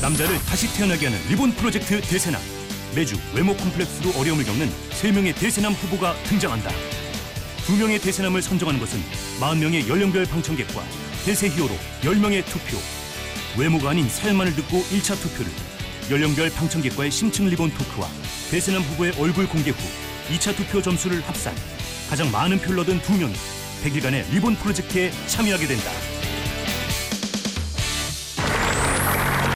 남자를 다시 태어나게 하는 리본 프로젝트 대세남. 매주 외모 콤플렉스로 어려움을 겪는 3명의 대세남 후보가 등장한다. 2명의 대세남을 선정하는 것은 40명의 연령별 방청객과 대세 히어로 10명의 투표. 외모가 아닌 사연만을 듣고 1차 투표를, 연령별 방청객과의 심층 리본 토크와 대세남 후보의 얼굴 공개 후 2차 투표 점수를 합산, 가장 많은 표를 얻은 2명이 100일간의 리본 프로젝트에 참여하게 된다.